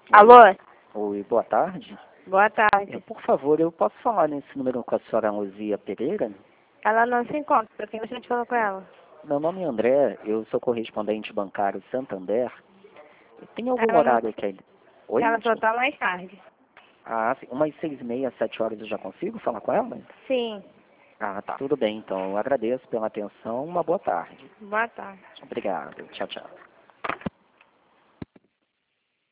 Alô? Oi, boa tarde. Boa tarde. Por favor, eu posso falar nesse número com a senhora Luzia Pereira? Ela não se encontra. Quem você falou com ela? Meu nome é André, eu sou correspondente bancário Santander. Tem algum Ela não... horário que ele... Oi? Ela só tá mais tarde. Ah, sim. Umas 6h30, 7 horas eu já consigo falar com ela? Sim. Ah, tá. Tudo bem, então. Eu agradeço pela atenção. Uma boa tarde. Boa tarde. Obrigado. Tchau, tchau.